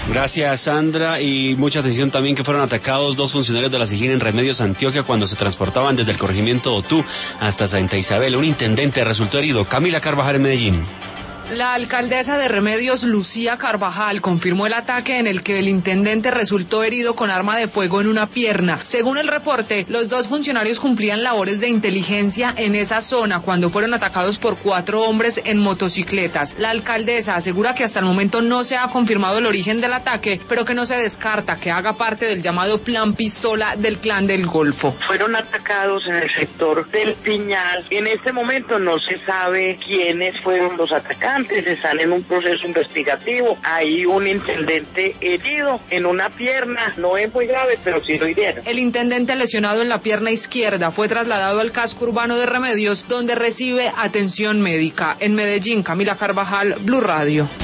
Gracias, Sandra, y mucha atención también que fueron atacados 2 funcionarios de la SIJIN en Remedios, Antioquia, cuando se transportaban desde el corregimiento Otú hasta Santa Isabel. Un intendente resultó herido. Camila Carvajal en Medellín. La alcaldesa de Remedios, Lucía Carvajal, confirmó el ataque en el que el intendente resultó herido con arma de fuego en una pierna. Según el reporte, los 2 funcionarios cumplían labores de inteligencia en esa zona cuando fueron atacados por 4 hombres en motocicletas. La alcaldesa asegura que hasta el momento no se ha confirmado el origen del ataque, pero que no se descarta que haga parte del llamado Plan Pistola del Clan del Golfo. Fueron atacados en el sector del Piñal. En este momento no se sabe quiénes fueron los atacantes. Están en un proceso investigativo. Hay un intendente herido en una pierna, no es muy grave, pero sí lo hirieron. El intendente lesionado en la pierna izquierda fue trasladado al casco urbano de Remedios, donde recibe atención médica. En Medellín, Camila Carvajal, Blue Radio.